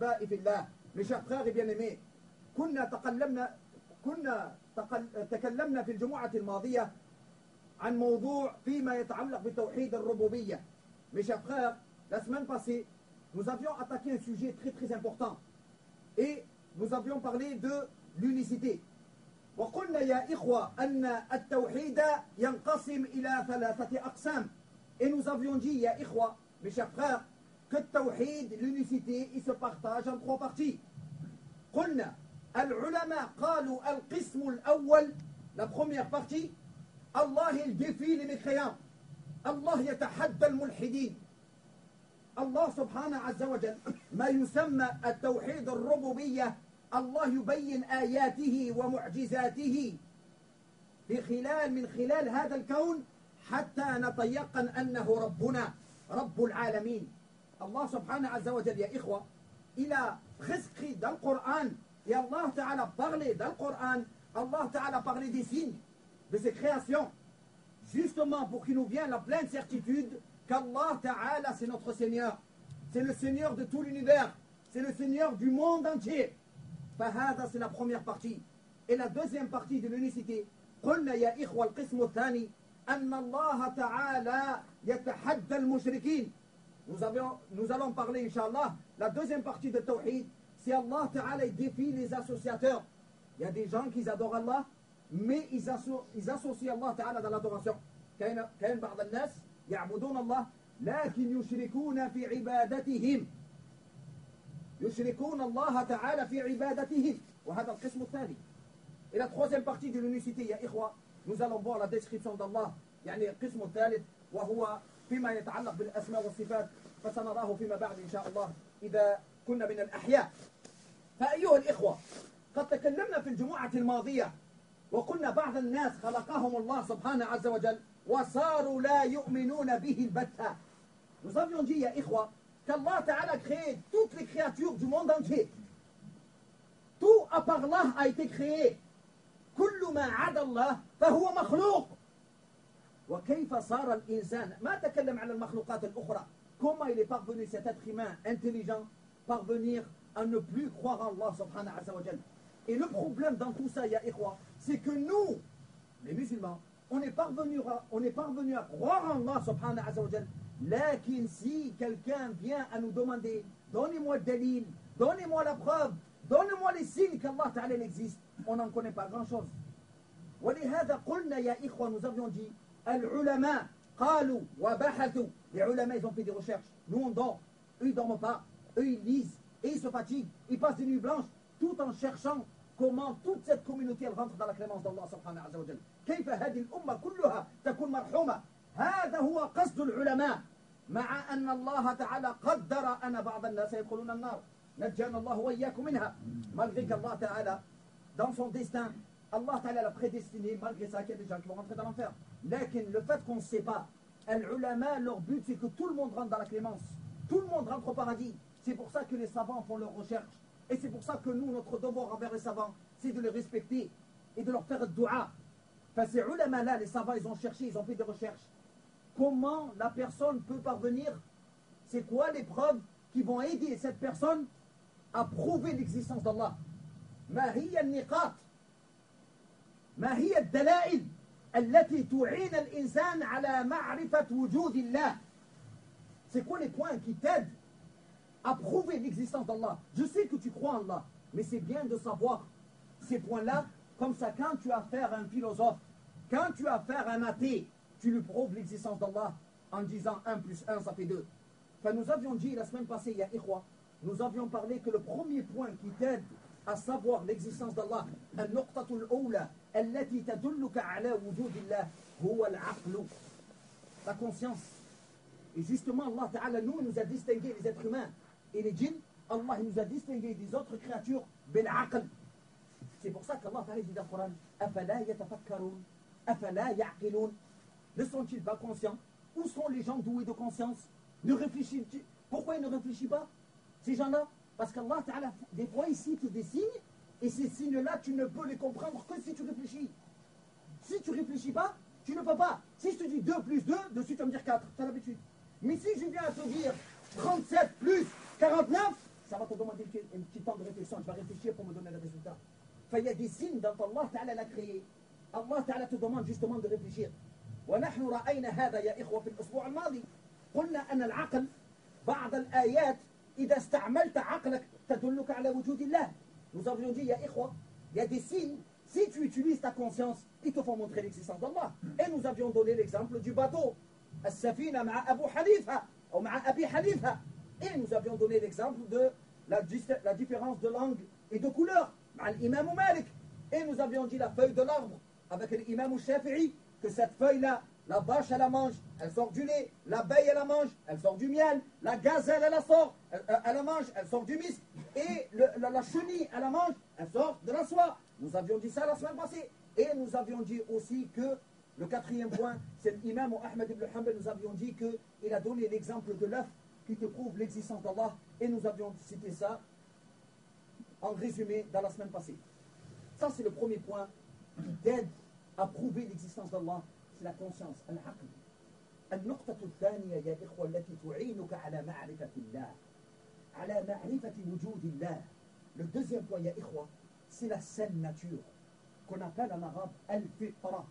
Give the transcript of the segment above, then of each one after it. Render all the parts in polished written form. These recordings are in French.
أحبائي في الله. Mes chers frères et bien-aimés, تكلمنا في الجمعة الماضية عن موضوع فيما يتعلق بتوحيد الربوبية. Mes chers frères, la semaine passée, nous avions attaqué un sujet très très important et nous avions parlé de l'unicité. وقلنا يا إخوة أن التوحيد ينقسم إلى 3 أقسام. Et nous avions dit, يا إخوة, mes chers frères, que التوحيد, l'unicité, il se partage en 3 parties. قلنا العلماء قالوا القسم الأول, la première partie, الله il défie les mécréants. الله يتحدى الملحدين. الله سبحانه عز وجل ما يسمى التوحيد الربوبية، الله يبين آياته ومعجزاته من خلال هذا الكون حتى نتيقن أنه ربنا رب العالمين. Allah subhanahu wa ta'ala, ya ikhwa, il a prescrit dans le Coran, et Allah ta'ala parlait dans le Coran, Allah ta'ala parlait des signes de ses créations, justement pour qu'il nous vienne la pleine certitude qu'Allah ta'ala c'est notre Seigneur, c'est le Seigneur de tout l'univers, c'est le Seigneur du monde entier. Fahada, c'est la première partie. Et la deuxième partie de l'unicité, قلنا يا إخوة القسم الثاني أن الله تعالى يتحدى المشركين. Nous allons parler, Inch'Allah, la deuxième partie de Tawhid, c'est Allah Ta'ala défie les associateurs. Il y a des gens qui adorent Allah, mais ils associent Allah Ta'ala dans l'adoration. كاين بعض الناس يعبدون الله لكن يشركون في عبادتهم. يشركون الله تعالى في عبادتهم. وهذا القسم الثاني. Et la troisième partie de l'unicité, يا إخوة, nous allons voir la description d'Allah, يعني القسم الثالث وهو فيما يتعلق بالأسماء والصفات، فسنراه فيما بعد إن شاء الله إذا كنا من الأحياء. فأيها الإخوة، قد تكلمنا في الجمعة الماضية وقلنا بعض الناس خلقهم الله سبحانه عز وجل وصاروا لا يؤمنون به البتة. Nous avions dit, يا إخوة, qu'Allah Ta'ala a créé toutes les créatures du monde entier. Tout à part Allah a été créé. كل ما عدا الله فهو مخلوق. وكيف صار الإنسان؟ ما تكلم عن المخلوقات الأخرى. Comment il est parvenu cet être humain intelligent parvenir à ne plus croire en Allah subhanahu wa ta'ala. Et le problème dans tout ça, ya ikhwa, c'est que nous, les musulmans, on est parvenu à croire en Allah subhanahu wa ta'ala. Lakin si quelqu'un vient à nous demander, donnez-moi le dalil, donnez-moi la preuve, donnez-moi les signes qu'Allah ta'ala existe, on n'en connaît pas grand-chose. ولهذا قلنا يا إخوة, nous avions dit, العلماء قالوا وبحثوا. Les ulama, ils ont fait des recherches. Nous on dort, eux ils dorment pas, eux ils lisent et ils se fatiguent, ils passent des nuits blanches tout en cherchant comment toute cette communauté elle rentre dans la clémence d'Allah subhanahu wa ta'ala. كيف هذه الأمة كلها تكون مرحومة. هذا هو قصد العلماء. مع أن الله تعالى قدر أن بعض الناس يدخلون النار نجانا الله وإياكم منها. Malgré qu'Allah ta'ala dans son destin, Allah ta'ala l'a prédestiné, malgré ça qu'il y a des gens qui vont rentrer dans l'enfer. Mais le fait qu'on ne sait pas, les ulama, leur but c'est que tout le monde rentre dans la clémence, tout le monde rentre au paradis. C'est pour ça que les savants font leurs recherches. Et c'est pour ça que nous, notre devoir envers les savants, c'est de les respecter et de leur faire le dua. Enfin, ces ulama-là, les savants, ils ont cherché, ils ont fait des recherches. Comment la personne peut parvenir? C'est quoi les preuves qui vont aider cette personne à prouver l'existence d'Allah? ما هي النقاط؟ ما هي الدلائل التي تعين الإنسان على معرفة وجود الله? C'est quoi les points qui t'aident à prouver l'existence d'Allah? Je sais que tu crois en Allah, mais c'est bien de savoir ces points-là. Comme ça, quand tu as affaire à un philosophe, quand tu as affaire à un athée, tu lui prouves l'existence d'Allah en disant 1 plus 1, ça fait 2. Enfin, nous avions dit la semaine passée, ya ikhwa, nous avions parlé que le premier point qui t'aide à savoir l'existence d'Allah, النقطة الأولى التي تدلك على وجود الله هو العقل, la conscience. Et justement, Allah Ta'ala, nous a distingué les êtres humains et les djinns. Allah nous a distingué des autres créatures بالعقل. C'est pour ça qu'Allah Ta'ala dit dans le Coran, أفلا يتفكرون أفلا يعقلون. Ne sont-ils pas conscients? Où sont les gens doués de conscience? Ne réfléchissent-ils? Pourquoi ils ne réfléchissent pas, ces gens-là? Parce qu'Allah Ta'ala, des fois, il cite des signes, et ces signes-là, tu ne peux les comprendre que si tu réfléchis. Si tu ne réfléchis pas, tu ne peux pas. Si je te dis 2 plus 2, dessus tu vas me dire 4, tu as l'habitude. Mais si je viens à te dire 37 plus 49, ça va te demander question, tu vas réfléchir pour me donner le résultat. Il y a des signes dont Allah Ta'ala l'a créé. Allah Ta'ala te demande justement de réfléchir. ونحن رأينا هذا يا إخوة في الأسبوع الماضي. قلنا أن العقل بعض الآيات إذا استعملت عقلك تدلك على وجود الله. Nous avions dit, يا إخوة, il y a des signes, si tu utilises ta conscience, ils te font montrer l'existence d'Allah. Et nous avions donné l'exemple du bateau. السفينة مع أبو حنيفة أو مع أبي حنيفة. Et nous avions donné l'exemple de la différence de langue et de couleur مع الإمام مالك. Et nous avions dit la feuille de l'arbre avec l'imam Shafi'i, que cette feuille-là, la vache elle la mange, elle sort du lait, l'abeille elle la mange, elle sort du miel, la gazelle elle la sort, elle la mange, elle sort du misk, et la chenille elle la mange, elle sort de la soie. Nous avions dit ça la semaine passée. Et nous avions dit aussi que le quatrième point, c'est l'imam Ahmed ibn Hanbal, nous avions dit qu'il a donné l'exemple de l'œuf qui te prouve l'existence d'Allah, et nous avions cité ça en résumé dans la semaine passée. Ça c'est le premier point qui t'aide à prouver l'existence d'Allah, c'est la conscience, العقل. النقطة الثانية يا إخوة التي تعينك على معرفة الله، على معرفة وجود الله. Le deuxième point يا إخوة, c'est la saine nature, qu'on appelle en arabe al-fitra.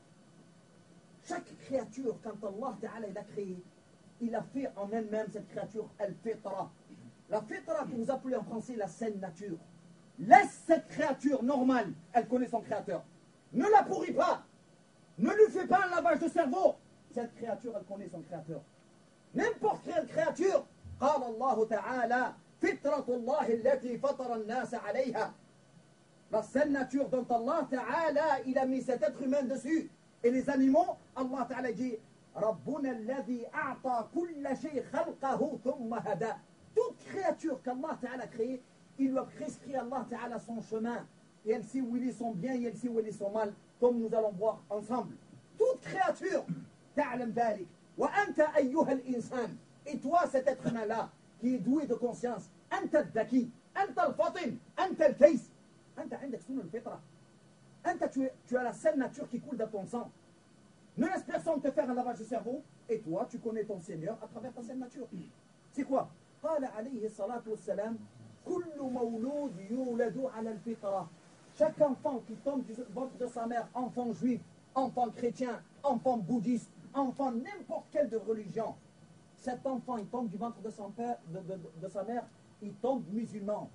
Chaque créature, quand Allah Ta'ala l'a créée, il a fait en elle-même cette créature al-fitra. La fitra que vous appelez en français la saine nature. Laisse cette créature normale, elle connaît son créateur. Ne la pourris pas. Ne lui fais pas un lavage de cerveau. Cette créature, elle connaît son créateur. N'importe quelle créature. قال الله تعالى فطرة الله التي فطر الناس عليها. La saine nature dont Allah Ta'ala il a mis cet être humain dessus. Et les animaux, Allah Ta'ala dit ربنا الذي أعطى كل شيء خلقه ثم هدى. Toute créature qu'Allah Ta'ala a créée, il lui a prescrit Allah Ta'ala son chemin. Et elle sait où il est son bien et elle sait où il est son mal, comme nous allons voir ensemble. Toute créature, تعلم ذلك. وأنت أيها الإنسان. Et toi, cet être humain-là, qui est doué de conscience, أنت الذكي, أنت الفطن, أنت الكيس. أنت عندك سنن الفطرة. أنت tu as la saine nature qui coule dans ton sang. Ne laisse personne te faire un lavage de cerveau. Et toi, tu connais ton Seigneur à travers ta saine nature. C'est quoi? قال عليه الصلاة والسلام كل مولود يولد على الفطرة. Chaque enfant qui tombe du ventre de sa mère, enfant juif, enfant chrétien, enfant bouddhiste, enfant n'importe quelle de religion, cet enfant, il tombe du ventre de son père, de sa mère, il tombe musulman.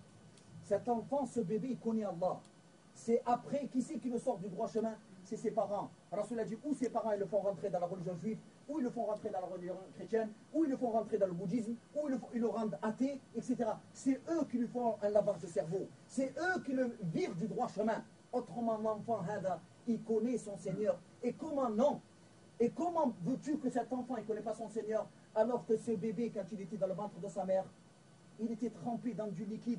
Cet enfant, ce bébé, il connaît Allah. C'est après, qui c'est qui le sort du droit chemin? C'est ses parents. Rasoul a dit, ou ses parents, ils le font rentrer dans la religion juive, ou ils le font rentrer dans la religion chrétienne, ou ils le font rentrer dans le bouddhisme, ou ils le rendent athée, etc. C'est eux qui lui font un lavage de cerveau. C'est eux qui le virent du droit chemin. Autrement, l'enfant, il connaît son Seigneur. Et comment non? Et comment veux-tu que cet enfant, il ne connaît pas son Seigneur, alors que ce bébé, quand il était dans le ventre de sa mère, il était trempé dans du liquide.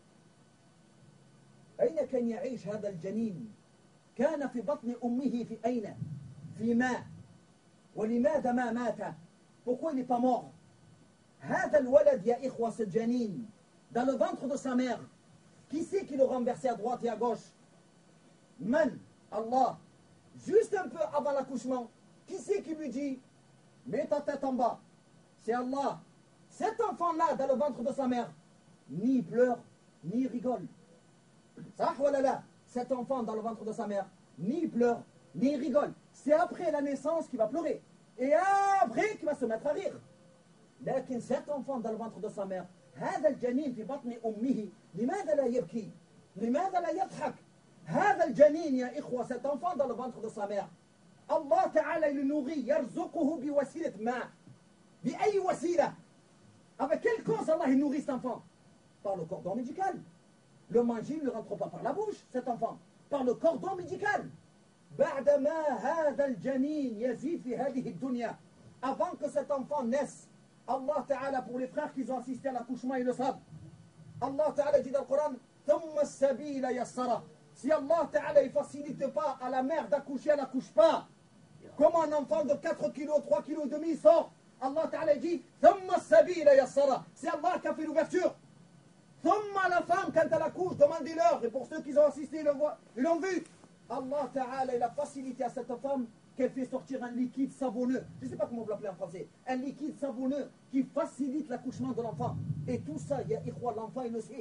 أين كان يعيش هذا الجنين؟ كان في بطن أمه في أين؟ في ماء. ولماذا ما مات؟ Pourquoi il n'est pas mort? هذا الولد يا إخوة ce janine dans le ventre de sa mère, qui c'est qui le renversait à droite et à gauche? Man, Allah. Juste un peu avant l'accouchement, qui c'est qui lui dit mets ta tête en bas? C'est Allah. Cet enfant-là dans le ventre de sa mère, ni pleure, ni rigole. Ça, voilà. Cet enfant dans le ventre de sa mère, ni pleure, ni rigole. C'est après la naissance qu'il va pleurer. Et après qu'il va se mettre à rire. لكن cet enfant dans le ventre de sa mère, هذا الجنين في بطن أمه لماذا لا يبكي؟ لماذا لا يضحك؟ هذا الجنين يا إخوة, cet enfant dans le ventre de sa mère, Allah Ta'ala il le nourrit, يرزقه بوسيلة ماء. بأي وسيلة? Avec quelle cause Allah il nourrit cet enfant? Par le cordon médical. Le manger ne rentre pas par la bouche, cet enfant, par le cordon médical. بعدما هذا الجنين يزيد في هذه الدنيا. Avant que cet enfant naisse, Allah Ta'ala, pour les frères qui ont assisté à l'accouchement, ils le savent. Allah Ta'ala dit dans le Coran, ثم السبيل يسره. Si Allah Ta'ala ne facilite pas à la mère d'accoucher, elle n'accouche pas. Comme un enfant de 4 kg, 3 kg et demi sort, Allah Ta'ala dit, ثم السبيل يسره. C'est Allah qui a fait l'ouverture. ثم la femme, quand elle accouche, demandez-leur, et pour ceux qui ont assisté, ils l'ont vu. Allah Ta'ala, il a facilité à cette femme qu'elle fait sortir un liquide savonneux. Je ne sais pas comment vous l'appelez en français. Un liquide savonneux qui facilite l'accouchement de l'enfant. Et tout ça, ya ikhwa, l'enfant, il le sait.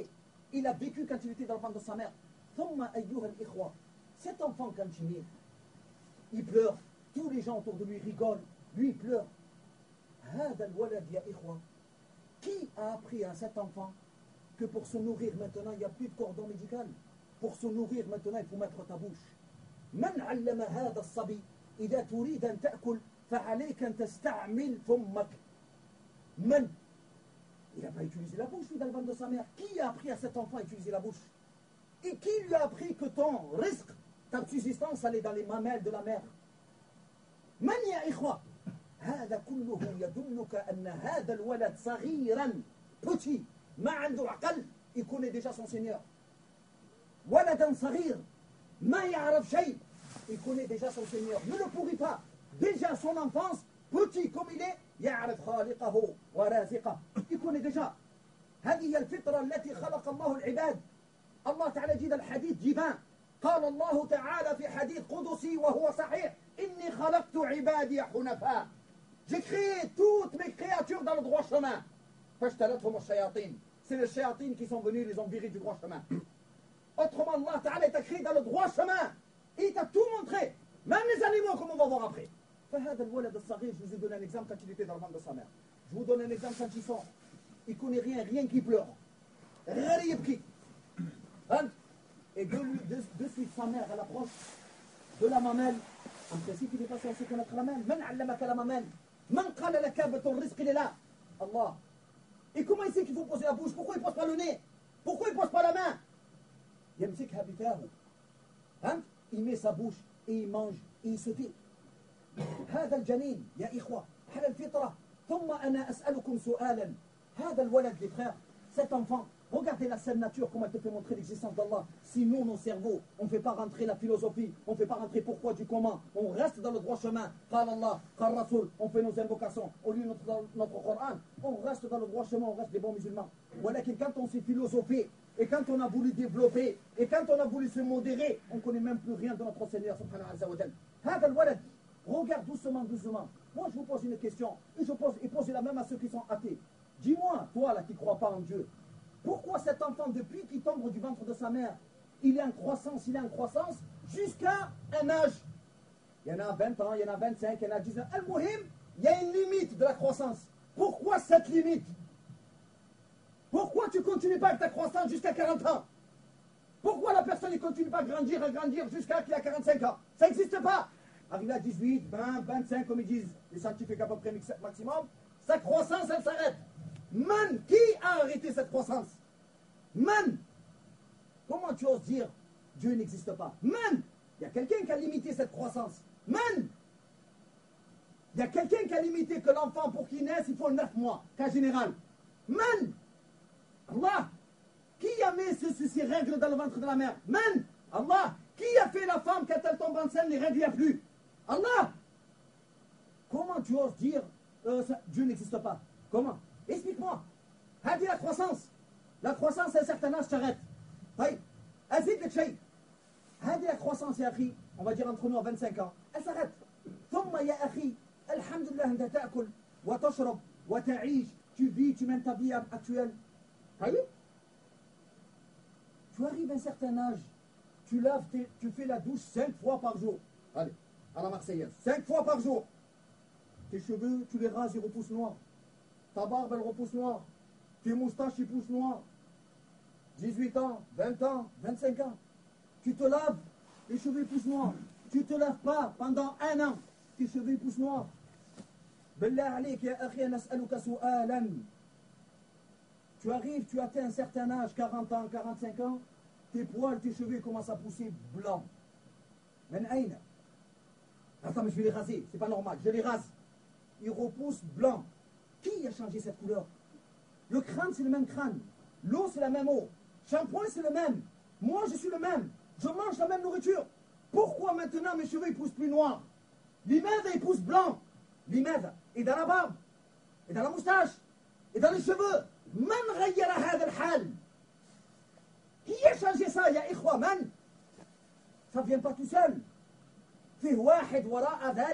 il a vécu quand il était dans le ventre de sa mère. ثم أيها الإخوة, cet enfant quand il naît, il pleure, tous les gens autour de lui rigolent, lui il pleure. هذا الولد يا إخوة, qui a appris à cet enfant que pour se nourrir maintenant, il n'y a plus de cordon médical. Pour se nourrir maintenant, il faut mettre ta bouche. من علم هذا الصبي إذا تريد أن تأكل فعليك أن تستعمل فمك. من? Il n'a pas utilisé la bouche, lui, dans le ventre de sa mère. Qui a appris à cet enfant à utiliser la bouche? Et qui lui a appris que ton risque, ta subsistance, allait dans les mamelles de la mère? من يا إخوة? هذا كله يدلك أن هذا الولد صغيرا petit ما عنده عقل, il connaît déjà son Seigneur. ولدا صغير ما يعرف شيء, il connaît déjà son Seigneur. Ne le pourrit pas. Déjà son enfance, petit comme il est, يعرف خالقه ورازقه, il connaît déjà. هذه هي الفطرة التي خلق الله العباد. الله تعالى جيد الحديث جيبان. قال الله تعالى في حديث قدسي وهو صحيح: إني خلقت عبادي حنفاء. J'ai créé toutes mes créatures dans le droit chemin. فاشترتهم الشياطين. C'est les shayatines qui sont venus, les ont virés du droit chemin. Autrement, Allah Ta'ala t'a créé dans le droit chemin. Il t'a tout montré. Même les animaux, comme on va voir après. فهذا الولد الصغير, je vous ai donné un exemple quand il était dans le ventre de sa mère. Je vous donne un exemple quand ils sont. Il connaît rien, rien qui pleure. Rien qui. Et de suite, sa mère, elle approche de la mamelle. En principe, il n'est pas censé connaître la mamelle. من علمك la mamelle? من قال لك بطن الرزق il est là? Allah. Et comment il sait qu'il faut poser la bouche? Pourquoi il ne pose pas le nez? Pourquoi il ne pose pas la main? يمسكها بفاه. Il met sa bouche et il mange et il se tait. هذا الجنين يا إخوة على الفطرة. ثم أنا أسألكم سؤالا. هذا الولد les frères, cet enfant, regardez la seule nature, comment elle te fait montrer l'existence d'Allah. Si nous, nos cerveaux, on ne fait pas rentrer la philosophie, on ne fait pas rentrer pourquoi du comment, on reste dans le droit chemin. Qal Allah, qal Rasoul, on fait nos invocations, on lit notre Coran, on reste dans le droit chemin, on reste des bons musulmans. Voilà que quand on s'est philosophé, et quand on a voulu développer, et quand on a voulu se modérer, on ne connaît même plus rien de notre Seigneur, subhanahu wa ta'ala. هذا الولد, regarde doucement, doucement. Moi, je vous pose une question, et posez la même à ceux qui sont athées. Dis-moi, toi là qui ne crois pas en Dieu, pourquoi cet enfant, depuis qu'il tombe du ventre de sa mère, il est en croissance, jusqu'à un âge? Il y en a 20 ans, il y en a 25, il y en a 10 ans. Al-Muhim, il y a une limite de la croissance. Pourquoi cette limite? Pourquoi tu ne continues pas avec ta croissance jusqu'à 40 ans? Pourquoi la personne ne continue pas à grandir jusqu'à qu'il a 45 ans? Ça n'existe pas. Arrivé à 18, 20, 25, comme ils disent les scientifiques à peu près maximum, sa croissance, elle s'arrête. Man, qui a arrêté cette croissance? Man, comment tu oses dire Dieu n'existe pas? Man, il y a quelqu'un qui a limité cette croissance. Man, il y a quelqu'un qui a limité que l'enfant, pour qu'il naisse, il faut 9 mois, cas général. Man, Allah, qui a mis ces règles dans le ventre de la mère? Man, Allah, qui a fait la femme quand elle tombe enceinte, les règles, il n'y a plus? Allah, comment tu oses dire Dieu n'existe pas? Comment? Explique-moi. Hadi la croissance. La croissance, à un certain âge, s'arrête. Oui. Azid le shay. Hadi la croissance, ya akhi, on va dire entre nous à 25 ans, elle s'arrête. ثم يا أخي الحمد لله أنت تأكل وتشرب وتعيش. Tu vis, tu mènes ta vie actuelle. Oui. Tu arrives à un certain âge, tu fais la douche 5 fois par jour. Allez, à la Marseillaise. 5 fois par jour. Tes cheveux, tu les rases, ils repoussent noirs. Ta barbe, elle repousse noire. Tes moustaches, ils poussent noirs. 18 ans, 20 ans, 25 ans. Tu te laves, les cheveux poussent noirs. Tu ne te laves pas pendant 1 an, tes cheveux poussent noirs. Billah alayk ya akhi, nas'aluka su'alan. Tu arrives, tu atteins un certain âge, 40 ans, 45 ans, tes poils, tes cheveux commencent à pousser blancs. Men aïna. Attends, mais je vais les raser, c'est pas normal, je les rase. Ils repoussent blancs. Qui a changé cette couleur? Le crâne, c'est le même crâne. L'eau, c'est la même eau. Shampoing, c'est le même. Moi, je suis le même. Je mange la même nourriture. Pourquoi maintenant mes cheveux, ils poussent plus noirs? L'imada, ils poussent blancs. L'imada. Et dans la barbe. Et dans la moustache. Et dans les cheveux. Man ghayyara hada al-hal. Qui a changé ça, ya ikhwa, man? Ça ne vient pas tout seul. Fih wahid wara'a dhalik.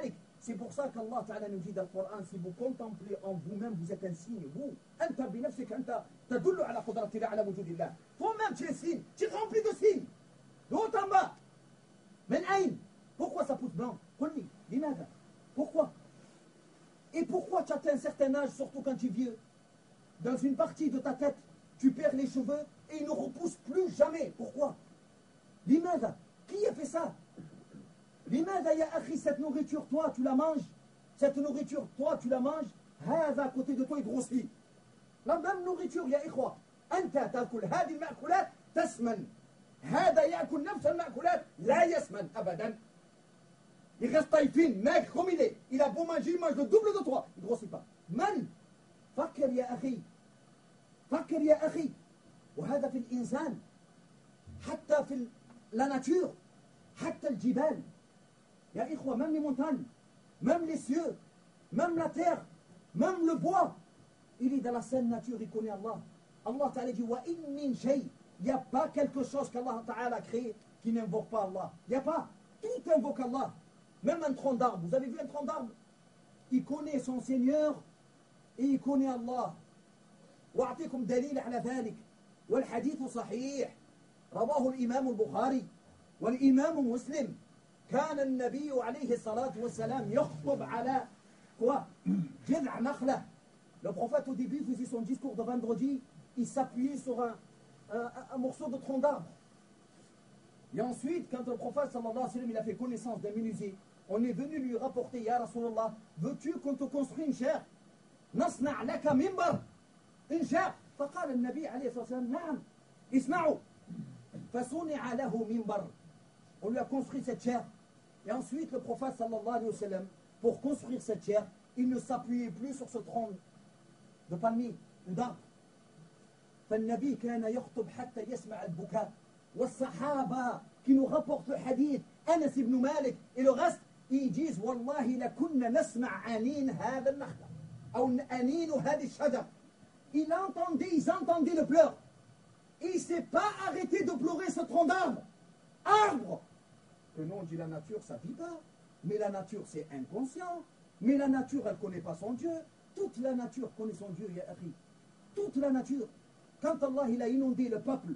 C'est pour ça qu'Allah Ta'ala nous dit dans le Coran, si vous contemplez en vous-même, vous êtes un signe. Vous, أنت بنفسك أنت تدل على قدرة الله على وجود الله. Toi-même, tu es signe. Tu es rempli de signes. De haut en bas. من أين? Pourquoi ça pousse blanc? قل لي لماذا? Pourquoi? Et pourquoi tu atteins un certain âge, surtout quand tu es vieux? Dans une partie de ta tête, tu perds les cheveux et ils ne repoussent plus jamais. Pourquoi? لماذا? Qui a fait ça? لماذا يا أخي cette nourriture, toi, tu la manges? Cette nourriture, toi, tu la manges? هذا à côté de toi, il grossit. La même nourriture, يا إخوة. أنت تأكل هذه المأكولات تسمن. هذا يأكل نفس المأكولات لا يسمن أبدا. Il reste taille fine, maigre comme il est. Il a beau manger, il mange le double de toi. Il ne grossit pas. من؟ فكر يا أخي. فكر يا أخي. وهذا في الإنسان. حتى في la nature. حتى الجبال. يا إخوة, même les montagnes, même les cieux, même la terre, même le bois, il est dans la saine nature, il connaît Allah. Allah Ta'ala dit, wa in min shay. Il n'y a pas quelque chose qu'Allah Ta'ala a créé qui n'invoque pas Allah. Il n'y a pas. Tout invoque Allah. Même un tronc d'arbre. Vous avez vu un tronc d'arbre? Il connaît son Seigneur et il connaît Allah. وأعطيكم دليل على ذلك والحديث صحيح رواه الإمام البخاري والإمام مسلم. كان النبي عليه الصلاة والسلام يخطب على quoi? جذع نخلة. Le prophète au début faisait son discours de vendredi, il s'appuyait sur un morceau de tronc d'arbre. Et ensuite, quand le prophète sallallahu alayhi wa sallam, il a fait connaissance d'un menuisier, on est venu lui rapporter, Ya Rasulallah, veux-tu qu'on te construise une chaire? نصنع لك منبر. Une chaire. فقال النبي عليه الصلاة والسلام نعم اسمعوا. فصنع له منبر. On lui a construit cette chaire. Et ensuite, le prophète sallallahu alayhi wa sallam, pour construire cette chaire, il ne s'appuyait plus sur ce tronc de palmier ou d'arbre. فالنبي كان يخطب حتى يسمع البكاء. والصحابة qui nous rapportent le hadith, Anas ibn Malik et le reste, ils disent والله لكنا نسمع أنين هذا النخلة أو أنين هذه الشجر. Ils entendaient le pleur. Il ne s'est pas arrêté de pleurer ce tronc d'arbre. Arbre. Que nous on dit la nature, ça vit pas. Mais la nature, c'est inconscient. Mais la nature, elle ne connaît pas son Dieu. Toute la nature connaît son Dieu, ya akhi. Toute la nature. Quand Allah il a inondé le peuple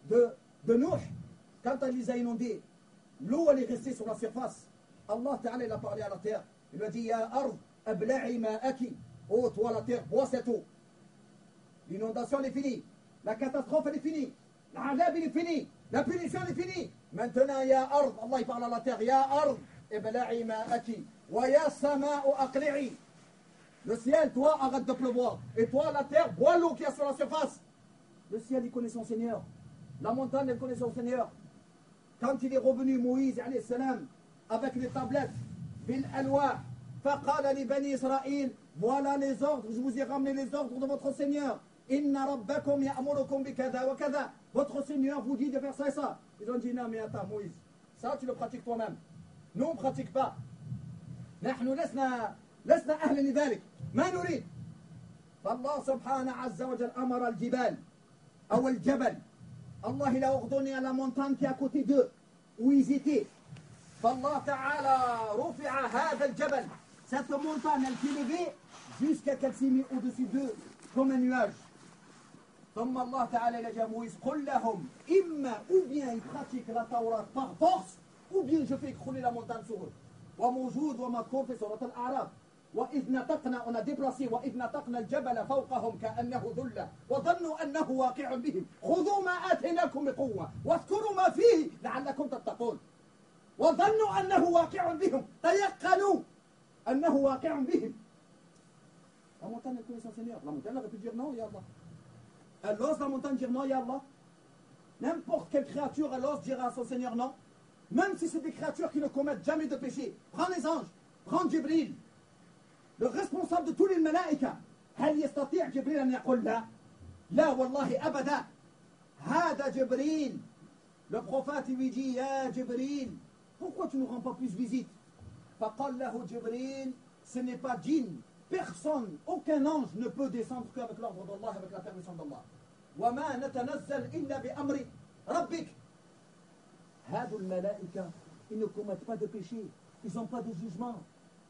de Nuh, quand il les a inondés, l'eau elle est restée sur la surface. Allah Ta'ala il a parlé à la terre. Il lui a dit, Ya ard, abla'i ma'aki. Oh, toi la terre, bois cette eau. L'inondation elle est finie. La catastrophe elle est finie. L'azab il est fini. La punition elle est finie. Maintenant, Ya ard, Allah il parle à la terre, Ya ard, abla'i ma'aki. Wa ya sama'u aqli'i. Le ciel, toi, arrête de pleuvoir. Et toi, la terre, bois l'eau qui est sur la surface. Le ciel, il connaît son Seigneur. La montagne, elle connaît son Seigneur. Quand il est revenu, Moïse, alayhi salam, avec les tablettes, bil alwa, faqala li bani Israël, voilà les ordres, je vous ai ramené les ordres de votre Seigneur. Inna rabbakum ya'murukum bi kada wa kada. Votre Seigneur vous dit de faire ça et ça. Ils ont dit, non, mais attends, Moïse, ça, tu le pratiques toi-même. Nous, on ne pratique pas. نحن لسنا أهل لذلك ما نريد. فالله سبحانه عز وجل أمر الجبال أو الجبل. Allah il a ordonné à la montagne qui est à côté d'eux où ils étaient. فالله تعالى رفع هذا الجبل. Cette montagne elle s'est levée jusqu'à qu'elle s'est mise au-dessus d'eux comme un nuage. ثم الله تعالى il a dit à Moïse قل لهم إما ou bien ils pratiquent la Torah par force ou bien je fais écrouler la montagne sur eux. وموجود ومذكور في سورة الأعراف. وإذ نطقنا on a déplacé وإذ نطقنا الجبل فوقهم كأنه ذلة وظنوا أنه واقع بهم خذوا ما آتيناكم بقوة واذكروا ما فيه لعلكم تتقون. وظنوا أنه واقع بهم تيقنوا أنه واقع بهم. La montagne elle connaît son Seigneur. La montagne aurait pu dire non, ya Allah. Elle ose la montagne dire non, ya Allah. N'importe quelle créature elle ose dire à son Seigneur non. Même si c'est des créatures qui ne commettent jamais de péché. Prends les anges, prends Jibril, le responsable de tous les malaïkas. هل يستطيع جبريل أن يقول لا؟ لا والله أبدا. هذا جبريل. Le prophète lui dit يا جبريل, pourquoi tu ne rends pas plus visite? فقال له جبريل, ce n'est pas djinn. Personne, aucun ange ne peut descendre qu'avec l'ordre d'Allah, avec la permission d'Allah. وما نتنزل إلا بأمر ربك. هذو الملائكة, ils ne commettent pas de péché, ils n'ont pas de jugement.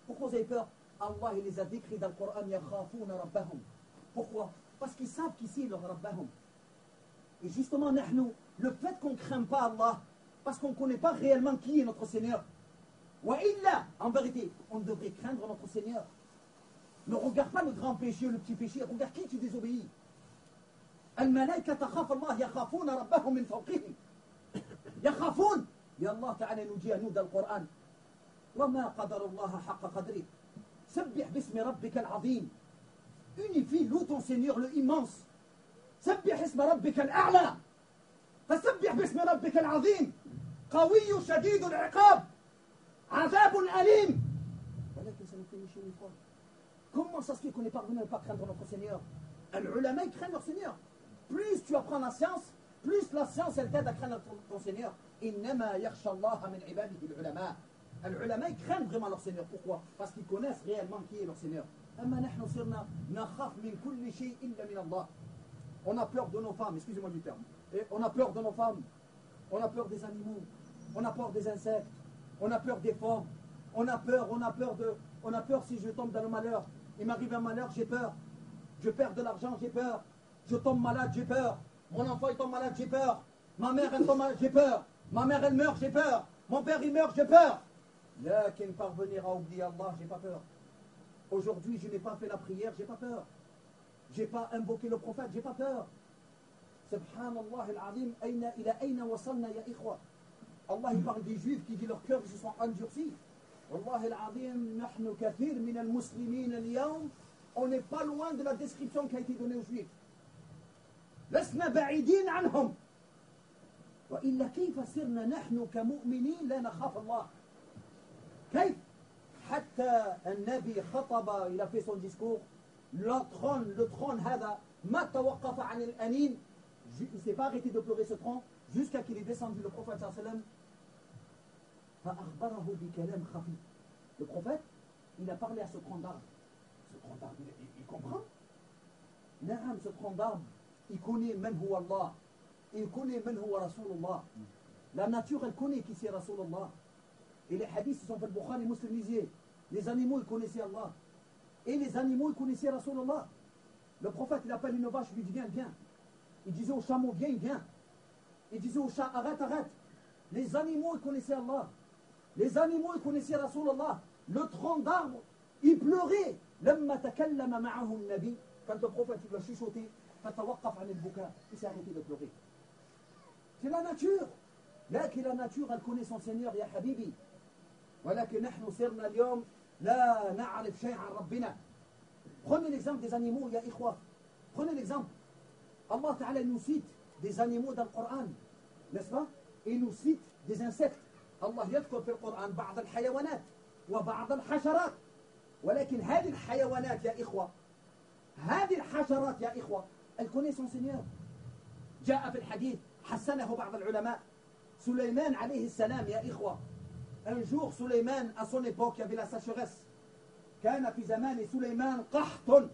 Pourquoi vous avez peur? Allah il les a décrits dans le Coran, yakhafuna rabbahum. Pourquoi? Parce qu'ils savent qu'ici, leur rabbahum. Et justement, le fait qu'on ne craint pas Allah, parce qu'on ne connaît pas réellement qui est notre Seigneur, wa illa, en vérité, on devrait craindre notre Seigneur. Ne regarde pas le grand péché, le petit péché, regarde qui tu désobéis. Al-malaika takhaf Allah, yakhafuna rabbahum min fawqihim. Yakhafun. Et Allah Ta'ala nous dit à nous dans le Coran, وَمَا قَدَرُ اللَّهَ حَقَّ قَدْرِهِ سَبِّحْ بِاسْمِ رَبِّكَ الْعَظِيمِ. Unifie, loue ton Seigneur le immense. سَبِّحْ اسْمَ رَبِّكَ الْأَعْلَى. فَسَبِّحْ بِاسْمِ رَبِّكَ الْعَظِيمِ قَوِيٌّ شَدِيدُ الْعِقَابِ عَذَابٌ أَلِيمٌ. ولكن ça nous fait nicher une fois. Comment ça se fait qu'on n'est parvenu à ne pas craindre notre Seigneur? L'ulama, ils craignent leur Seigneur. Plus tu apprends la science, plus la science, elle t'aide à craindre ton Seigneur. إِنَّمَا يَخْشَى اللَّهَ مِنْ عِبَادِهِ الْعُلَمَاء. العلماء ils craignent vraiment leur Seigneur. Pourquoi? Parce qu'ils connaissent réellement qui est leur Seigneur. أما نحن صرنا نخاف من كل شيء إلا من الله. On a peur de nos femmes, excusez-moi du terme. Et on a peur de nos femmes. On a peur des animaux. On a peur des insectes. On a peur des formes. On a peur si je tombe dans le malheur. Il m'arrive un malheur, j'ai peur. Je perds de l'argent, j'ai peur. Je tombe malade, j'ai peur. Mon enfant il tombe malade, j'ai peur. Ma mère elle tombe malade, j'ai peur. Ma mère elle meurt, j'ai peur. Mon père il meurt, j'ai peur. Lakin parvenir à oublier Allah, j'ai pas peur. Aujourd'hui, je n'ai pas fait la prière, j'ai pas peur. J'ai pas invoqué le prophète, j'ai pas peur. Subhanallah al-azim, ila ayna wasalna ya ikhwa. Allah il parle des juifs qui disent leurs cœurs se sont endurcis. Wallah al-azim, nahnu kathir min al-muslimin al-yawm. On n'est pas loin de la description qui a été donnée aux juifs. لسنا بعيدين عنهم. وإلا كيف صرنا نحن كمؤمنين لا نخاف الله؟ كيف؟ حتى النبي خطب إلى في son discours le trône هذا ما توقف عن الأنين. Il ne s'est pas arrêté de pleurer ce trône jusqu'à qu'il est descendu le prophète صلى الله عليه وسلم فأخبره بكلام خفي. Le prophète, il a parlé à ce tronc d'arbre. Ce tronc d'arbre, il comprend. نعم, ce tronc d'arbre, il connaît من هو الله. Il connaît من هو رسول الله. La nature, elle connaît qui c'est Rasulullah. Et les hadiths, ils sont fait le Bukhari muslimisés. Les animaux, ils connaissaient Allah. Et les animaux, ils connaissaient Rasulullah. Le prophète, il appelle une vache, il lui dit viens. Il disait au chameau, viens. Il disait au chat, arrête. Les animaux, ils connaissaient Allah. Les animaux, ils connaissaient Rasulullah. Le tronc d'arbre, il pleurait. لما تكلم معه النبي, quand le prophète il a chuchoté, فتوقف عن البكاء, il s'est arrêté de pleurer. C'est la nature. لكن la nature, elle connaît son Seigneur, يا حبيبي. ولكن نحن صرنا اليوم لا نعرف شيء عن ربنا. Prenez l'exemple des animaux, يا إخوة. Prenez l'exemple. Allah Ta'ala nous cite des animaux dans le Coran, n'est-ce pas? Et nous cite des insectes. Allah يذكر في القرآن بعض الحيوانات وبعض الحشرات. ولكن هذه الحيوانات يا إخوة, هذه الحشرات يا إخوة, elle connaît son Seigneur. جاء في الحديث حسنه بعض العلماء. سليمان عليه السلام يا إخوة. Un jour, Suleiman, à son époque, il y avait la sécheresse. كان في زمان سليمان قحط.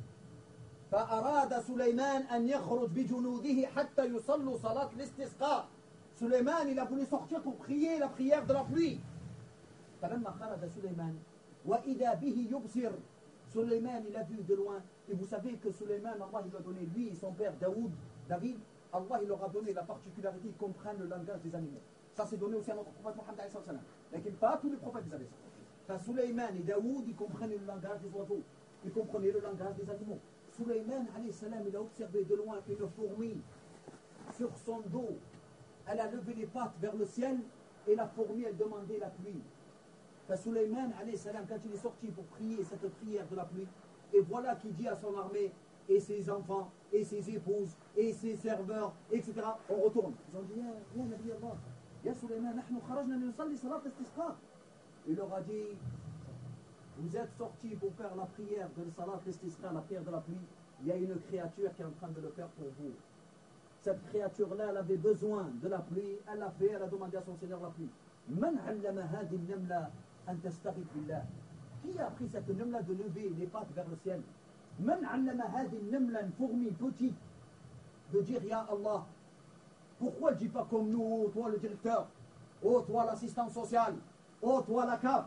فأراد سليمان أن يخرج بجنوده حتى يصلوا صلاة الاستسقاء. Suleiman, il a voulu sortir pour prier la prière de la pluie. فلما خرج سليمان وإذا به يبصر. Suleiman, il a vu de loin. Et vous savez que Suleiman, Allah, il lui a donné, lui et son père David, Allah, il leur a donné la particularité, ils comprennent le langage des animaux. Ça, c'est donné aussi à notre prophète Mohammed. Mais pas tous les prophètes, ils avaient ça. Quand Suleiman et Daoud, ils comprenaient le langage des oiseaux. Ils comprenaient le langage des animaux. Suleiman, il a observé de loin une fourmi sur son dos. Elle a levé les pattes vers le ciel et la fourmi, elle demandait la pluie. Suleiman, quand il est sorti pour prier cette prière de la pluie, et voilà qu'il dit à son armée, et ses enfants, et ses épouses, et ses serveurs, etc. On retourne. Ils ont dit, ya Nabi Allah, ya Suleiman, nahnu kharajna nusalli salat al-istisqa. Il leur a dit, vous êtes sortis pour faire la prière de salat al-istisqa, la prière de la pluie. Il y a une créature qui est en train de le faire pour vous. Cette créature-là, elle avait besoin de la pluie, elle l'a fait, elle a demandé à son Seigneur la pluie. Man allama hadi namla an tastaghith billah. Qui a appris cette namla de lever les pattes vers le ciel? Man allama hadi namla, une fourmi petite, de dire ya Allah. Pourquoi elle ne dit pas comme nous, oh, toi le directeur, oh toi l'assistant social, oh toi la CAF?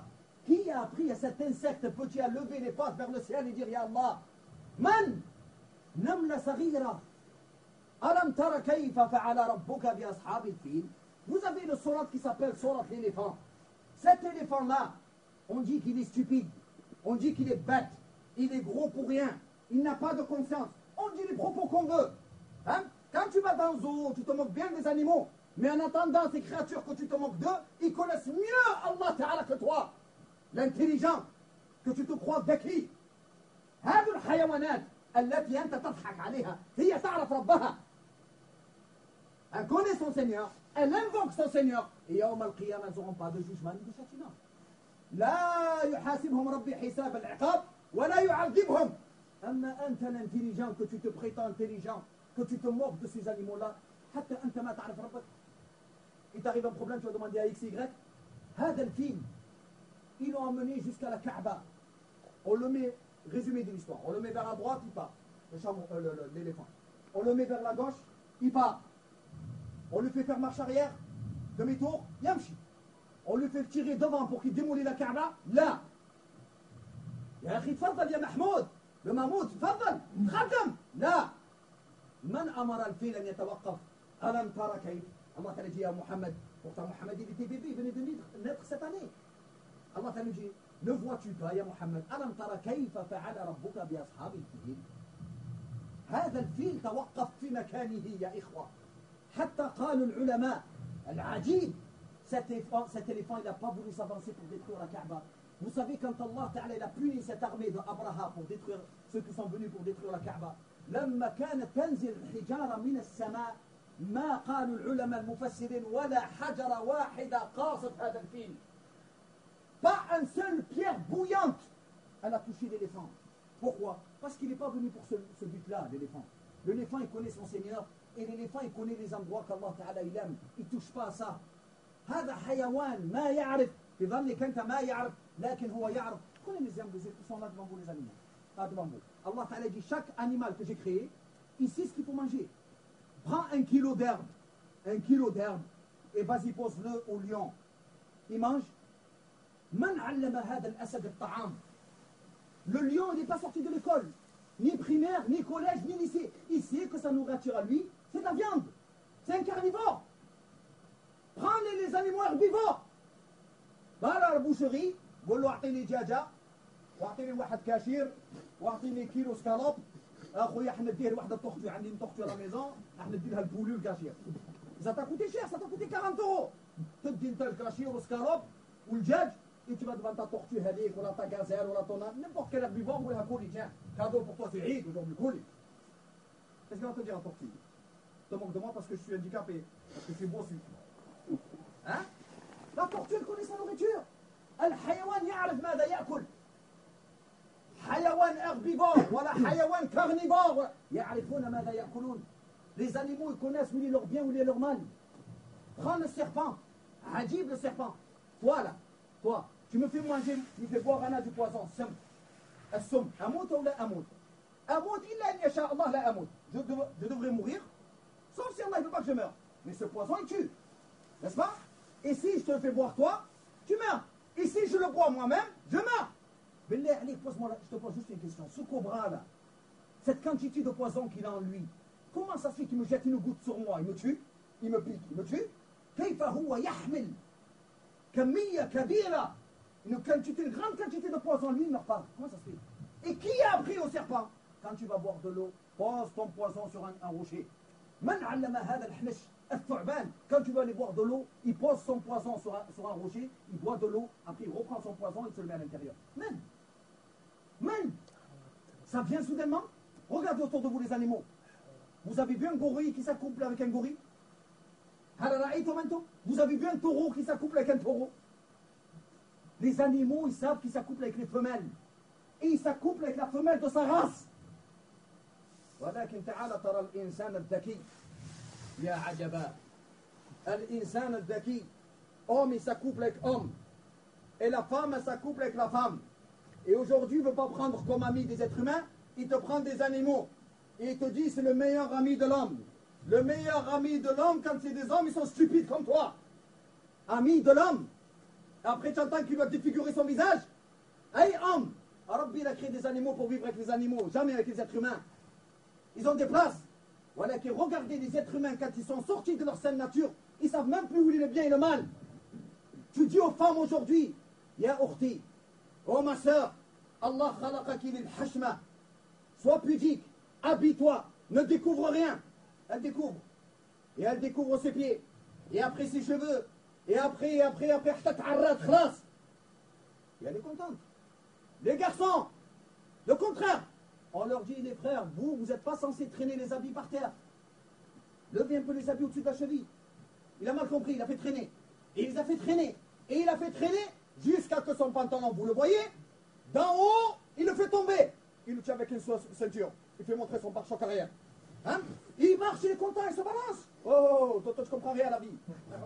Qui a appris à cet insecte petit à lever les pattes vers le ciel et dire Ya Allah? Man? Namla saghira. Alam tara kayfa fa'ala rabbuka bi ashabil fil. Vous avez le surat qui s'appelle surat l'éléphant. Cet éléphant-là, on dit qu'il est stupide, on dit qu'il est bête, il est gros pour rien, il n'a pas de conscience. On dit les propos qu'on veut. Hein? Quand tu vas dans le zoo, tu te moques bien des animaux, mais en attendant, ces créatures que tu te moques d'eux, ils connaissent mieux Allah Ta'ala que toi. L'intelligent, que tu te crois ذكي. هذه الحيوانات التي أنت تضحك عليها هي تعرف ربها. Elle connaît son Seigneur, elle invoque son Seigneur. Et يوم القيامة, elles n'auront pas de jugement ni de châtiment. لا يحاسبهم ربي حساب العقاب ولا يعذبهم. أما أنت l'intelligent, que tu te prétends intelligent, que tu te moques de ces animaux-là, حتى أنت ما تعرف ربك. Il t'arrive un problème, tu vas demander à X, Y. هذا الفيل, ils l'ont emmené jusqu'à la Kaaba. On le met, résumé de l'histoire, on le met vers la droite, il part. L'éléphant. On le met vers la gauche, il part. On lui fait faire marche arrière, demi-tour, yamshi. On lui fait tirer devant pour qu'il démolit la Kaaba, là. يا أخي تفضل يا محمود. Le mammouth, تفضل خدم. لا. من أمر الفيل أن يتوقف؟ ألم ترى كيف؟ Allah t'a dit à Mohammed, pourtant Mohammed il était bébé, il venait de naître cette année. Allah t'a dit, ne vois-tu pas يا محمد ألم ترى كيف فعل ربك بأصحاب الفيل؟ هذا الفيل توقف في مكانه يا إخوة. حتى قالوا العلماء العجيب, cet éléphant il n'a pas voulu s'avancer pour détruire la Kaaba. Vous savez, quand Allah Ta'ala il a puni cette armée d'Abraha pour détruire ceux qui sont venus pour détruire la Kaaba, لما كانت تنزل الحجارة من السماء ما قالوا العلماء المفسرين ولا حجرة واحدة قاصت هذا الفيل. Pas une seule pierre bouillante elle a touché l'éléphant. Pourquoi? Parce qu'il n'est pas venu pour ce but-là, l'éléphant. L'éléphant il connaît son Seigneur et l'éléphant il connaît les endroits qu'Allah Ta'ala il aime. Il ne touche pas à ça. هذا حيوان ما يعرف في ظنك أنت ما يعرف لكن هو يعرف. Prenez les exemples, ils sont là devant vous les animaux. Là devant vous. Allah Ta'ala dit chaque animal que j'ai créé, il sait ce qu'il faut manger. Prends 1 kilo d'herbe, et vas-y pose-le au lion. Il mange. من علم هذا الأسد الطعام? Le lion il n'est pas sorti de l'école, ni primaire, ni collège, ni lycée. Il sait que sa nourriture à lui, c'est de la viande. C'est un carnivore. Prends les animaux herbivores. Va à la boucherie, قول له أعطيني دجاجة واعطيني واحد كاشير واعطيني كيلو سكالوب. اخويا احنا ندير واحده طختي عندي طختي لا ميزون احنا نديرها البولي والكاشير. اذا تاكوتي شير ساتاكوتي 40 اورو. تدي انت الكاشير والسكالوب والدجاج et tu vas devant ta tortue هذيك ولا ta gazelle ولا ton n'importe quel herbivore ولا كولي tiens cadeau pour toi c'est عيد aujourd'hui كولي. Qu'est-ce qu'il va te dire la tortue? Te moque de moi parce que je suis handicapé, parce que je suis bossu. Hein? La tortue elle connaît sa nourriture. الحيوان يعرف ماذا يأكل. حيوان herbivore ولا حيوان carnivore يعرفون ماذا يأكلون. Les animaux ils connaissent où est leur bien, où est leur mal. Prends le serpent. عجيب le serpent. Toi là, toi, tu me fais manger, tu me fais boire un du poison. سم. السم. أموت أو لا أموت؟ أموت إلا أن يشاء الله لا أموت. Je devrais mourir, sauf si Allah ne veut pas que je meure. Mais ce poison il tue. N'est-ce pas? Et si je te le fais boire toi, tu meurs. Et si je le bois moi-même, je meurs. Billah Ali, pose-moi, je te pose juste une question. Ce cobra là, cette quantité de poison qu'il a en lui, comment ça se fait qu'il me jette une goutte sur moi? Il me tue, il me pique, il me tue. كيف هو يحمل كمية كبيرة, une grande quantité de poison, lui il ne meurt pas. Comment ça se fait? Et qui a appris au serpent? Quand tu vas boire de l'eau, pose ton poison sur un rocher. من علم هذا الحنش الثعبان? Quand tu vas aller boire de l'eau, il pose son poison sur un rocher, il boit de l'eau, après il reprend son poison et se le met à l'intérieur. Même, ça vient soudainement. Regardez autour de vous les animaux. Vous avez vu un gorille qui s'accouple avec un gorille? Vous avez vu un taureau qui s'accouple avec un taureau? Les animaux, ils savent qu'ils s'accouplent avec les femelles. Et ils s'accouplent avec la femelle de sa race. ولكن تعال ترى الإنسان الذكي يا عجبا. الإنسان الذكي, homme il s'accouple avec homme et la femme elle s'accouple avec la femme. Et aujourd'hui il ne veut pas prendre comme ami des êtres humains, il te prend des animaux et il te dit c'est le meilleur ami de l'homme. Le meilleur ami de l'homme, quand c'est des hommes ils sont stupides comme toi. Ami de l'homme, Après, tu entends qu'il doit défigurer son visage. Hey, homme, Rabbi, il a créé des animaux pour vivre avec les animaux, jamais avec les êtres humains. Ils ont des places. Voilà, que regardez les êtres humains quand ils sont sortis de leur saine nature, ils ne savent même plus où est le bien et le mal. Tu dis aux femmes aujourd'hui, Ya Ukhti, oh ma soeur, Allah khalaqaki lil hashma, sois pudique, habille-toi, ne découvre rien. Elle découvre. Et elle découvre ses pieds. Et après ses cheveux. Et après, et elle est contente. Les garçons, le contraire. On leur dit, les frères, vous n'êtes pas censés traîner les habits par terre. Levez un peu les habits au-dessus de la cheville. Il a mal compris, il a fait traîner. Et il les a fait traîner. Et il a fait traîner jusqu'à que son pantalon, vous le voyez, d'en haut, il le fait tomber. Il le tient avec une ceinture. Il fait montrer son pare-choc arrière. Hein? Il marche, il est content, il se balance. Oh, toi, je comprends rien à la vie.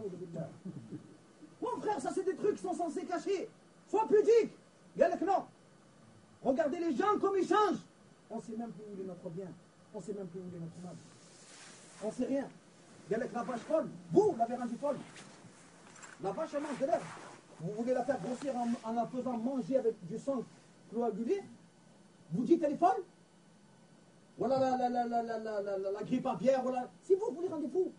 Mon frère, ça c'est des trucs qui sont censés cacher. Sois pudique. Galek non. Regardez les gens comme ils changent. On ne sait même plus où est notre bien. On ne sait même plus où est notre mal. On ne sait rien. Galek la vache folle. Vous l'avez rendue folle. La vache, elle mange de l'herbe. Vous voulez la faire grossir en la faisant manger avec du sang coagulé. Vous dites elle est folle. Voilà la grippe aviaire. Voilà. Si vous les rendez fous.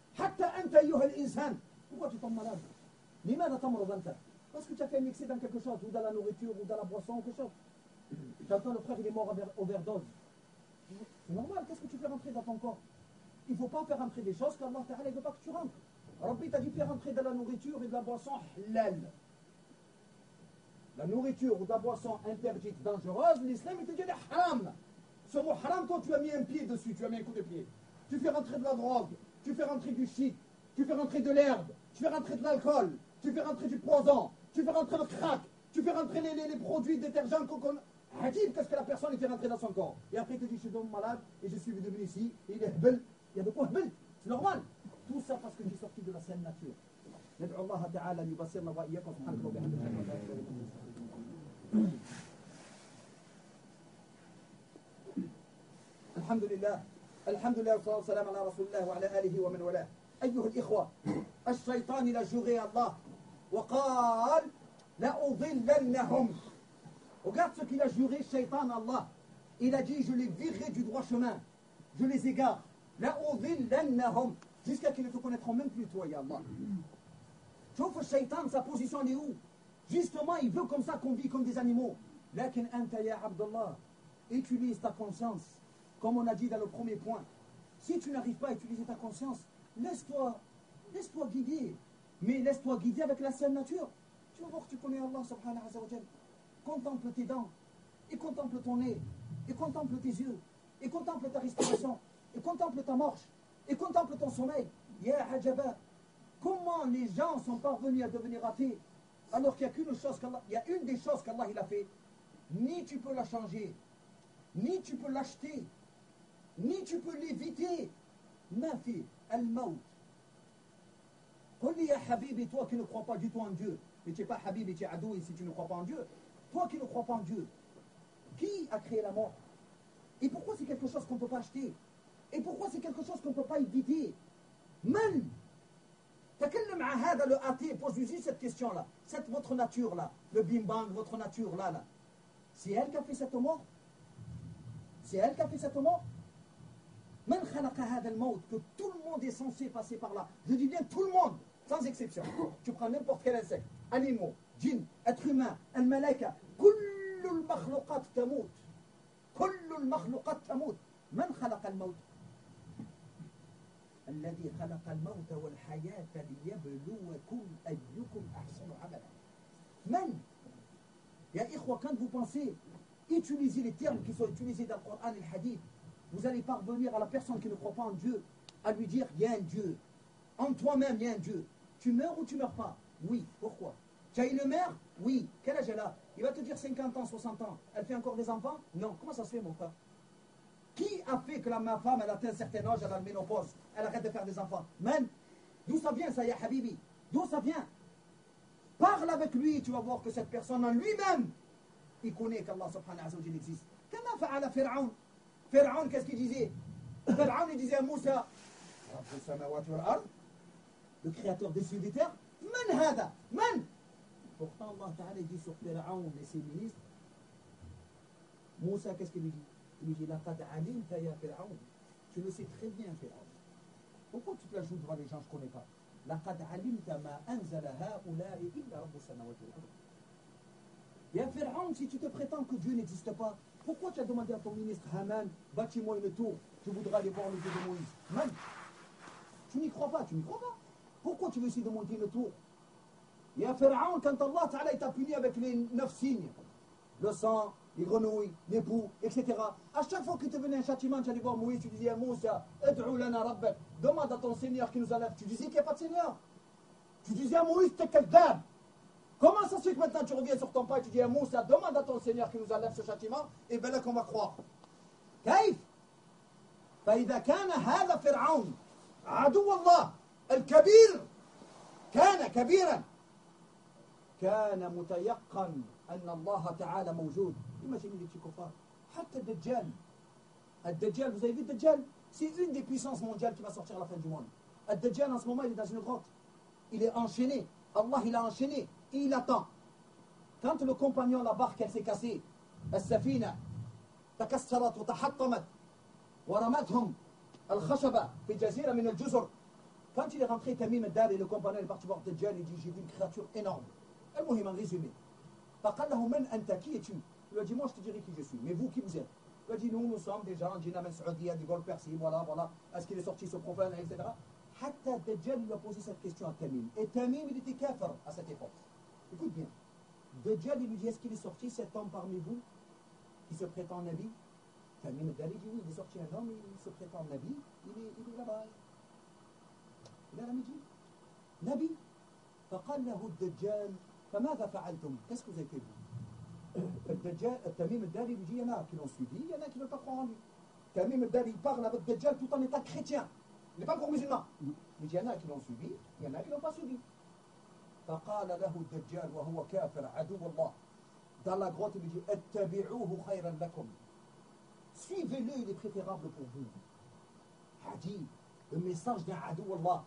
Pourquoi tu tombes malade? Parce que tu as fait un excès dans quelque chose, ou dans la nourriture, ou dans la boisson, ou quelque chose. Tu entends le frère, il est mort overdose. C'est normal, qu'est-ce que tu fais rentrer dans ton corps? Il ne faut pas faire rentrer des choses qu'Allah Ta'ala ne veut pas que tu rentres. Rabbi t'a dit faire rentrer de la nourriture et de la boisson halal. La nourriture ou de la boisson interdite, dangereuse, l'islam il te dit haram. Ce mot haram, toi tu as mis un pied dessus, tu as mis un coup de pied. Tu fais rentrer de la drogue, tu fais rentrer du shit, tu fais rentrer de l'herbe, tu fais rentrer de l'alcool, tu fais rentrer du poison, tu fais rentrer le crack, tu fais rentrer les produits détergents qu'on... Hadid, qu'est-ce que la personne fait rentrer dans son corps? Et après il te dit je suis donc malade et je suis devenu ici, et il est hebel. Il y a de quoi hebel, c'est normal. Tout ça parce que j'ai sorti de la saine nature. ندعو الله تعالى أن يبصرنا وإياكم سبحانه وبحمده. الحمد لله والصلاة والسلام على رسول الله وعلى آله ومن والاه. أيها الإخوة، الشيطان إلى جوري الله وقال لأضلنهم. Regarde ce qu'il a juré, Shaitan, Allah. Il a dit, je les virerai du droit chemin. Je les égare. لأضلنهم. Jusqu'à qu'ils ne te connaîtront même plus, toi, ya Allah. Sauf le Shaitan, sa position, elle est où? Justement, il veut comme ça qu'on vit comme des animaux. Lakin anta ya Abdullah, utilise ta conscience. Comme on a dit dans le premier point. Si tu n'arrives pas à utiliser ta conscience, laisse-toi guider. Mais laisse-toi guider avec la saine nature. Tu vas voir que tu connais Allah subhanahu wa ta'ala. Contemple tes dents, et contemple ton nez, et contemple tes yeux, et contemple ta respiration, et contemple ta marche, et contemple ton sommeil. Ya Hajaba, comment les gens sont parvenus à devenir athées alors qu'il n'y a qu'une chose qu'Allah, il y a une des choses qu'Allah il a fait. Ni tu peux la changer, ni tu peux l'acheter, ni tu peux l'éviter. Mafi al-maut. Qul ya habibi, toi qui ne crois pas du tout en Dieu, et tu n'es pas habibi, tu es adoui si tu ne crois pas en Dieu. Toi qui ne crois pas en Dieu, qui a créé la mort? Et pourquoi c'est quelque chose qu'on ne peut pas acheter? Et pourquoi c'est quelque chose qu'on ne peut pas éviter? Man تكلم مع هذا le athée, pose-lui cette question-là. Cette votre nature-là, le bim-bang, votre nature-là. C'est elle qui a fait cette mort? C'est elle qui a fait cette mort? Man khalaqa هذا الموت, que tout le monde est censé passer par là. Je dis bien tout le monde, sans exception. Tu prends n'importe quel insecte, animaux, djinns, êtres humains, الملائكة, كل المخلوقات تموت. كل المخلوقات تموت. من خلق الموت؟ الذي خلق الموت والحياة ليبلوكم أيكم أحسن عملا. من؟ يا إخوة, quand vous pensez, utilisez les termes qui sont utilisés dans le Coran et le Hadith, vous allez parvenir à la personne qui ne croit pas en Dieu, à lui dire, il y a un Dieu. En toi-même, il y a un Dieu. Tu meurs ou tu meurs pas? Oui. Pourquoi? Tu as une mère? Oui. Quel âge elle a? Il va te dire 50 ans, 60 ans. Elle fait encore des enfants? Non. Comment ça se fait, mon frère? Qui a fait que ma femme, elle atteint un certain âge, elle a la ménopause, elle arrête de faire des enfants? Même. D'où ça vient, ça, ya Habibi? D'où ça vient? Parle avec lui, tu vas voir que cette personne en lui-même, il connaît qu'Allah subhanahu wa ta'ala existe. Comment fa'ala Pharaon? Pharaon, qu'est-ce qu'il disait? Pharaon, il disait à Moussa, le créateur des cieux et des terres, Man hada? Man? Pourtant, Allah Ta'ala dit sur Pharaon et ses ministres, Moussa, qu'est-ce qu'il lui dit? Il lui dit, Laqad alimta ya Pharaon. Tu le sais très bien, Pharaon. Pourquoi tu te la joues devant les gens, je ne connais pas? Laqad alimta ma anzala ha'ula'i illa rabbu samawati wal ard. Ya Pharaon, si tu te prétends que Dieu n'existe pas, pourquoi tu as demandé à ton ministre Haman, bâtis-moi une tour, je voudrais aller voir le Dieu de Moïse? Man, tu n'y crois pas, tu n'y crois pas. Pourquoi tu veux essayer de monter une tour? Ya Pharaon, quand Allah Ta'ala t'a puni avec les 9 signes, le sang, les grenouilles, les poux, etc. À chaque fois que tu venais un châtiment, tu allais voir Moïse, tu disais à Moussa, Ad'u lana rabbak, demande à ton Seigneur qui nous enlève. Tu disais qu'il n'y a pas de Seigneur. Tu disais à Moïse, t'es quelqu'un. Comment ça se fait que maintenant tu reviens sur ton pas et tu dis à Moussa, demande à ton Seigneur qui nous enlève ce châtiment, et bien là qu'on va croire. كيف؟ فإذا كان هذا فرعون عدو الله الكبير كان كبيرا كان متيقن أن الله تعالى موجود. Imaginez les petits kuffars. حتى الدجال. الدجال, vous avez vu الدجال? C'est une des puissances mondiales qui va sortir à la fin du monde. الدجال en ce moment il est dans une grotte. Il est enchaîné. Allah il a enchaîné. Et il attend. Quand le compagnon, la barque, elle s'est cassée, السفينة تكسرت وتحطمت ورمتهم الخشبة في جزيرة من الجزر. Quand il est rentré, Tamim al-Dari, le compagnon est parti voir Dajjal, il dit, j'ai vu une créature énorme. المهم en résumé. فقال له من أنت, qui es-tu? Il lui a dit, moi je te dirai qui je suis, mais vous qui vous êtes? Il lui a dit, nous sommes des gens, Jina men Saoudia, du Golfe Persique, voilà, voilà. Est-ce qu'il est sorti ce prophète, etc. حتى Dajjal lui a posé cette question à Tamim. Et Tamim, il était kafir à cette époque. Écoute bien. Dajjal, il lui dit, est-ce qu'il est sorti cet homme parmi vous qui se prétend Nabi? Tamim al-Dari dit, oui, il est sorti un homme, il se prétend Nabi, il est là-bas. Il est à la Médine. Nabi. فقال له الدجال فماذا فعلتم? Qu'est-ce que vous avez fait vous? Tamim al-Dari lui dit, il y en a qui l'ont suivi, il y en a qui ne veulent pas croire en lui. Tamim al-Dari parle avec Dajjal tout en étant chrétien. Il n'est pas encore musulman. Il dit, il y en a qui l'ont suivi, il y en a qui ne l'ont pas suivi. فقال له الدجال وهو كافر عدو الله. Dans la grotte, il lui dit, اتبعوه خيرا لكم. Suivez-le, il est préférable pour vous. Hadith, le message d'un adou Allah.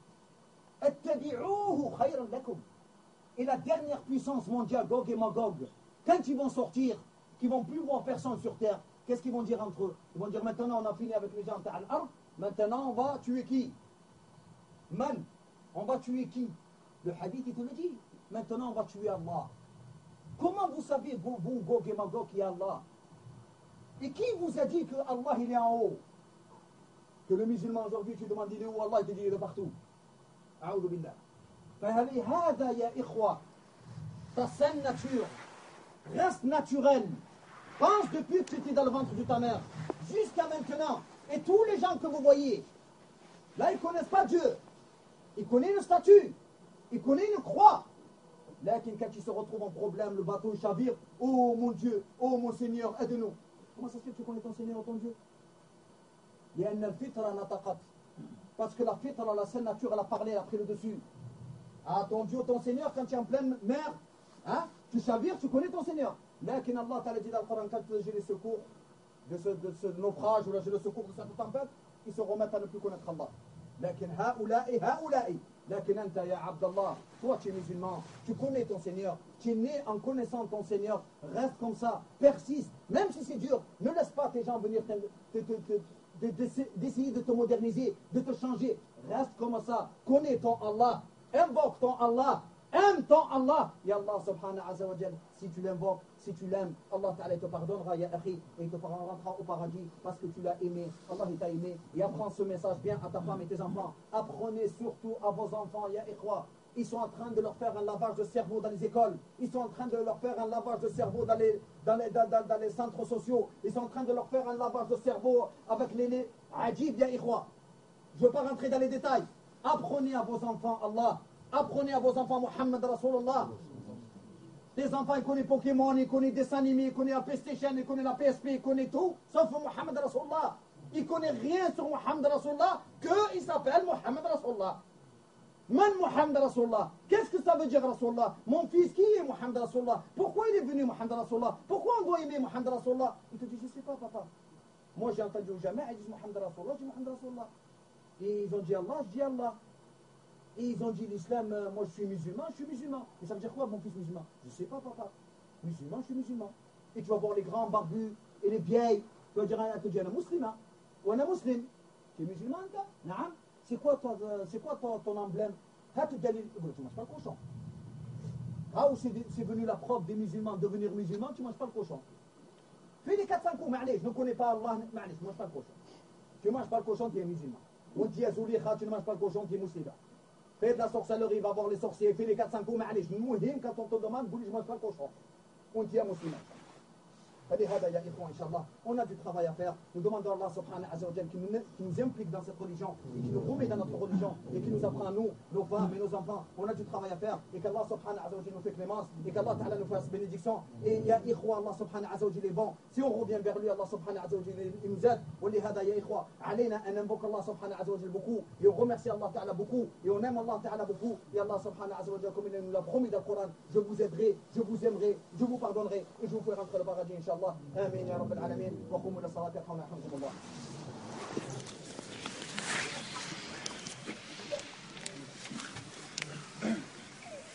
اتبعوه خيرا لكم. Et la dernière puissance mondiale, Gog et Magog, quand ils vont sortir, qu'ils vont plus voir personne sur terre, qu'est-ce qu'ils vont dire entre eux? Ils vont dire, maintenant on a fini avec les gens de Al-Ard, maintenant on va tuer qui? Man, on va tuer qui? Le hadith il te le dit, maintenant on va tuer Allah. Comment vous savez, vous Gog et Magog, qui est Allah? Et qui vous a dit que Allah il est en haut? Que le musulman aujourd'hui, tu demandes il est où Allah, il te dit il est partout. A'udhu billah. فهذا يا إخوة, ta saine nature reste naturelle. Pense depuis que tu étais dans le ventre de ta mère jusqu'à maintenant. Et tous les gens que vous voyez, là ils ne connaissent pas Dieu. Ils connaissent le statut. Ils connaissent une croix. Là, quand ils se retrouvent en problème, le bateau chavire. Oh mon Dieu, oh mon Seigneur, aide-nous. Comment ça se fait que tu connais ton Seigneur, ton Dieu? Parce que la fitra, la saine nature, elle a parlé, elle a pris le dessus. Ah, ton Dieu, ton Seigneur, quand tu es en pleine mer, hein, tu chavires, tu connais ton Seigneur. Mais quand Allah t'a dit dans le Coran, quand j'ai les secours de ce naufrage, ou là j'ai le secours de cette tempête, ils se remettent à ne plus connaître Allah. لكن هؤلاء لكن أنت يا عبد الله, toi tu es musulman, tu connais ton Seigneur, tu es né en connaissant ton Seigneur, reste comme ça, persiste, même si c'est dur, ne laisse pas tes gens venir d'essayer de te moderniser, de te changer, reste comme ça, connais ton Allah, invoque ton Allah, aime ton Allah, et Allah subhanahu wa ta'ala, si tu l'invoques, si tu l'aimes, Allah ta'ala te pardonnera, ya akhi, et il te rentrera au paradis parce que tu l'as aimé. Allah t'a aimé. Et apprends ce message bien à ta femme et tes enfants. Apprenez surtout à vos enfants, ya ikhwa. Ils sont en train de leur faire un lavage de cerveau dans les écoles. Ils sont en train de leur faire un lavage de cerveau dans les centres sociaux. Ils sont en train de leur faire un lavage de cerveau avec les ajib, ya ikhwa. Je ne veux pas rentrer dans les détails. Apprenez à vos enfants Allah. Apprenez à vos enfants Muhammad Rasulullah. Les enfants, ils connaissent Pokémon, ils connaissent dessins animés, ils connaissent la PlayStation, ils connaissent la PSP, ils connaissent tout, sauf Muhammad Rasulullah. Ils ne connaissent rien sur Muhammad Rasulullah, qu'il s'appelle Muhammad Rasulullah. Man Muhammad Rasulullah? Qu'est-ce que ça veut dire Rasulullah? Mon fils, qui est Muhammad Rasulullah? Pourquoi il est venu Muhammad Rasulullah? Pourquoi on doit aimer Muhammad Rasulullah? Il te dit, je ne sais pas papa. Moi j'ai entendu au jamais, ils disent Muhammad Rasulullah, je dis Muhammad Rasulullah. Et ils ont dit Allah, je dis Allah. Et ils ont dit l'islam, moi je suis musulman. Et ça veut dire quoi, mon fils musulman? Je ne sais pas, papa. Musulman, je suis musulman. Et tu vas voir les grands barbus et les vieilles. Tu vas dire un musulman. Ou un muslim. Tu es musulman, toi? Naam. C'est quoi ton emblème? Tu ne manges pas le cochon. Ah, où c'est venu la preuve des musulmans de devenir musulmans, tu ne manges pas le cochon. Fais les 4-5 coups, معليش, je ne connais pas Allah, معليش, tu ne manges pas le cochon. Tu ne manges pas le cochon, tu es musulman. Ou tu es zoulikha, tu ne manges pas le cochon, tu es musulman. Fais de la sorcellerie, va voir les sorciers, fais les 4-5 coups, معليش, المهم quand on te demande, dis je ne mange pas le cochon. Ou tu es musulman. فلهذا يا إخوان إن شاء الله on a du travail à faire. Nous demandons à Allah subhanahu wa ta'ala qui nous implique dans cette religion et qui nous remet dans notre religion et qui nous apprend nous, nos femmes et nos enfants. On a du travail à faire et qu'Allah subhanahu wa ta'ala nous fait clémence et qu'Allah ta'ala nous fasse bénédiction. Et ya إخوة Allah subhanahu wa ta'ala est bon. Si on revient vers lui, Allah subhanahu wa ta'ala il nous aide. ولهذا يا إخوة علينا أن ننبك Allah subhanahu wa ta'ala beaucoup et on remercie Allah ta'ala beaucoup et on aime Allah ta'ala beaucoup. Et Allah subhanahu wa ta'ala comme il nous l'a promis dans le Coran, je vous aiderai, je vous aimerai, je vous pardonnerai et je vous ferai rentrer le paradis. إن شاء الله آمين يا رب العالمين وقوموا إلى الصلاة يرحمنا يرحمكم الله.